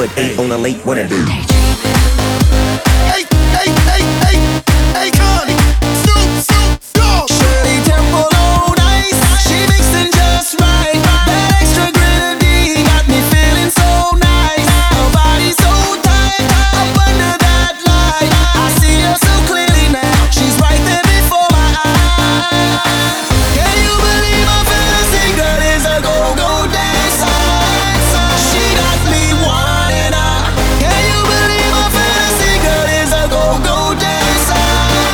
5'8" on the late, what I do? Hey, hey, hey, hey, hey, Connie, Snoop, Dogg. Shirley Temple on ice, she mixing just right. That extra grenadine got me feeling so nice. Her body so tight, up under that light. I see her so clearly now, she's right there before my eyes. Can you believe my fantasy girl is a go-go dancer? She got me wanting her. Can you believe my fantasy girl is a go-go dancer?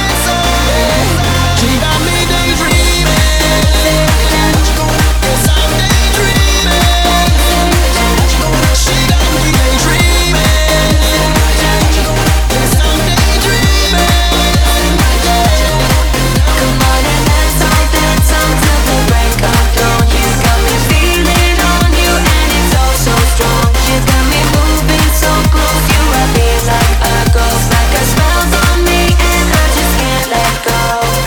She got me daydreaming. Yes, I'm daydreaming. She got me daydreaming. Yes, I'm daydreaming. Come on and dance on till the break of dawn. You got me feeling on you and it's all so strong. You got me moving so close. You wrap me like a ghost, like a spell's on me and I just can't let go.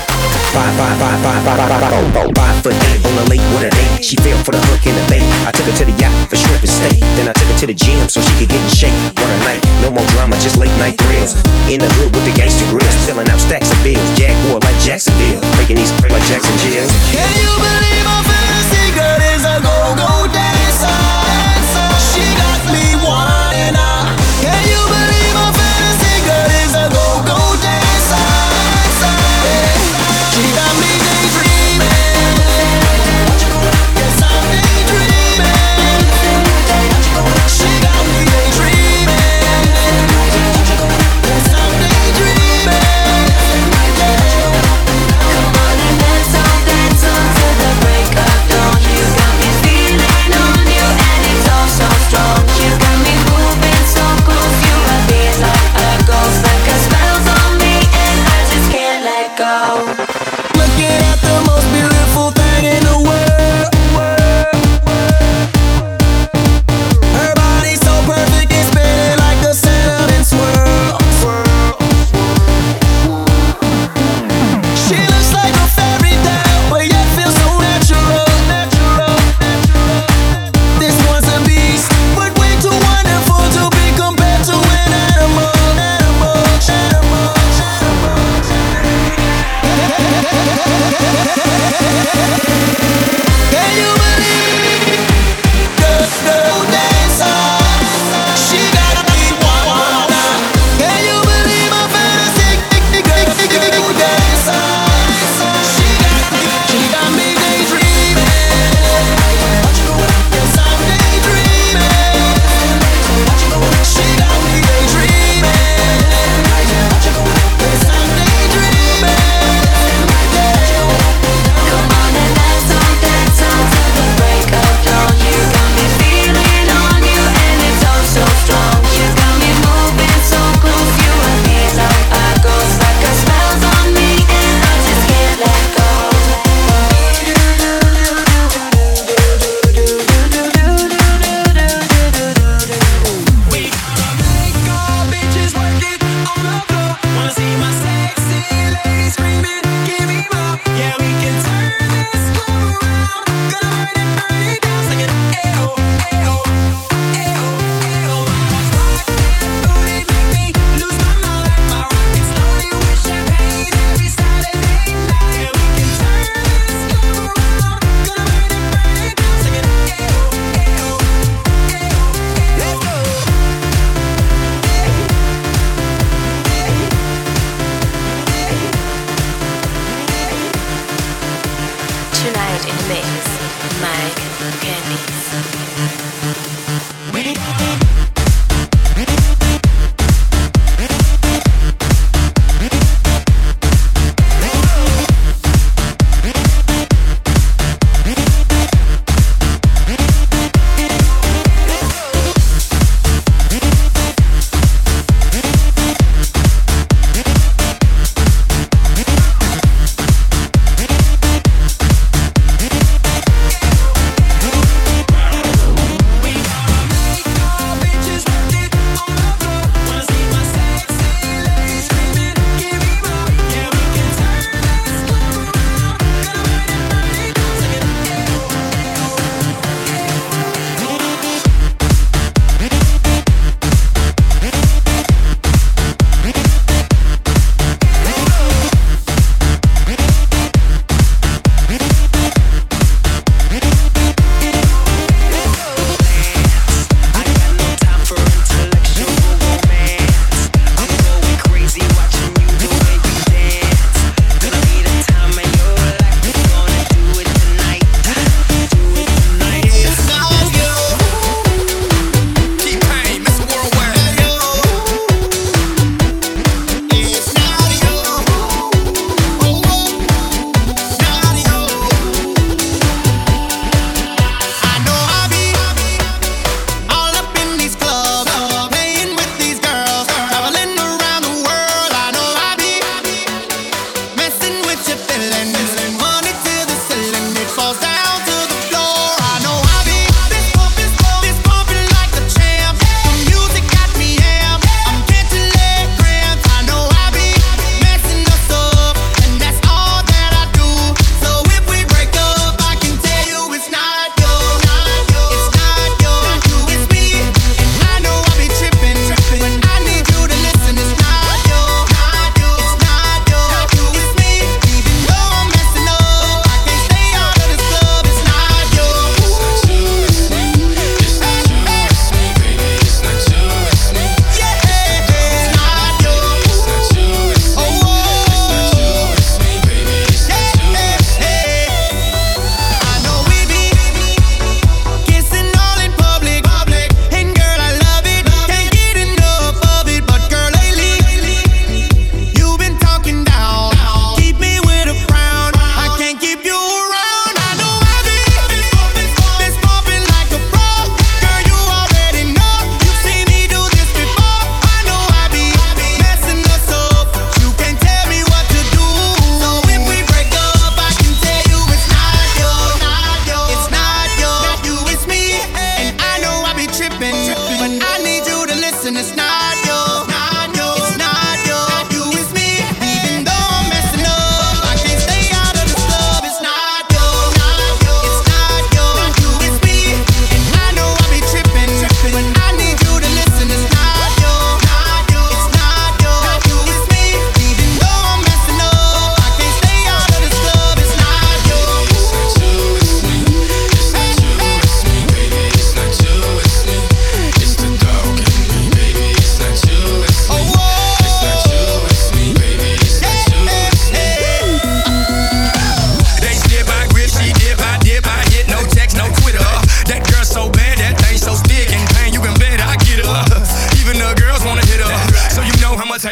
5'8" on the lake, what a day. She fell for the hook in the bay. I took her to the yacht for shrimp and steak. Then I took her to the gym so she could get in shape. What a night, no more drama, just late night thrills. In the hood with the gangster grills, filling out stacks of bills. Jaguar like Jacksonville, making these like Jackson Jills. Can you believe my fantasy girl is a go-go dancer? She got me wanting her. Can you believe my fantasy girl is a go-go dancer? She got me daydreaming. Yes, I'm daydreaming. She got me daydreaming. Yes, I'm daydreaming. Come on and dance on till the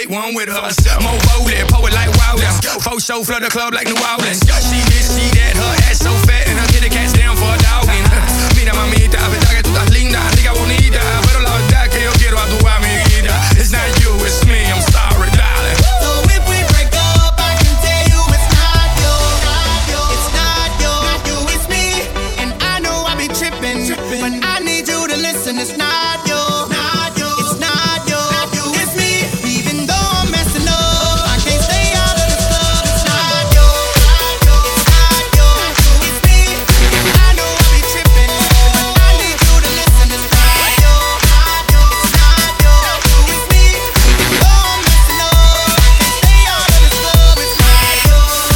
one with her. Mo bowling, poet like Wilder. Faux show, flood the club like New Orleans. She this, she that, her ass so fat and her kitty cat's down for a dogging. Mira mamita, verdad que tú estás linda, rica bonita, pero la verdad que yo quiero a tu amiguita. It's not you, it's me, I'm sorry, darling. So if we break up, I can tell you it's not you. It's not you, it's me. And I know I be tripping, but I need you to listen. It's not you. It's not you, it's me. Even though I'm messing up, I can't stay out of this club. It's not you. It's not you, it's me. And I know I be tripping, but I need you to listen. It's not you. It's not you, it's me. Even though I'm messing up, I can't stay out of this club. It's not you.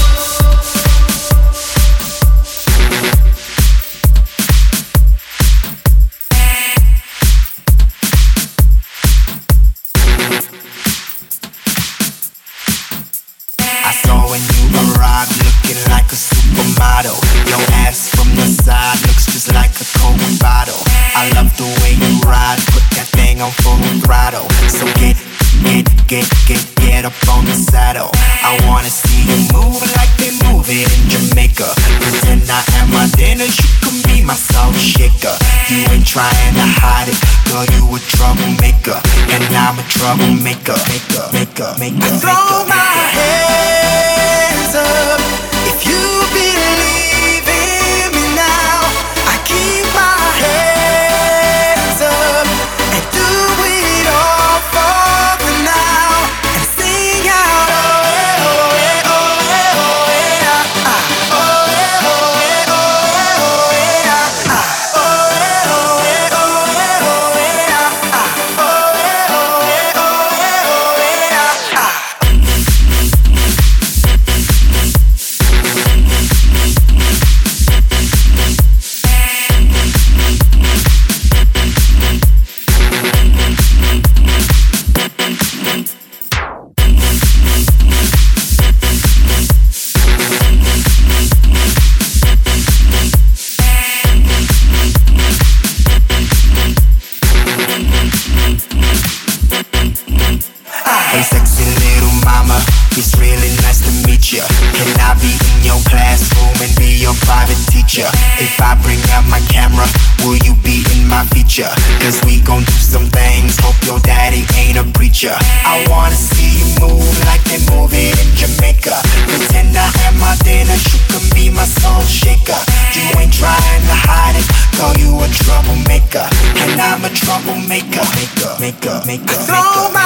I saw when you arrived looking like a supermodel. Your ass from the side looks just like a cold bottle. I love the way you ride, put that thing on full throttle. So get up on the saddle. I wanna see you move like they move it in Jamaica. Pretend I am my dinner, you can be my salt shaker. You ain't trying to hide it, girl, you a troublemaker. And I'm a troublemaker. Throw my hands up if you believe in me now. I keep my hands up and do it all for the now. And sing out, oh yeah, oh yeah, oh yeah, oh yeah, oh yeah, oh yeah, oh yeah, oh yeah, oh yeah, oh yeah, oh yeah, oh yeah, oh yeah, oh yeah. Hey sexy little mama, it's really nice to meet ya. Can I be in your classroom and be your private teacher? If I bring out my camera, will you be in my feature? Cause we gon' do some things, hope your daddy ain't a preacher. I wanna see you move like they move it in Jamaica. Pretend I am my dinner, you can be my soul shaker. You ain't trying to hide it, girl, you a troublemaker. And I'm a troublemaker. Throw my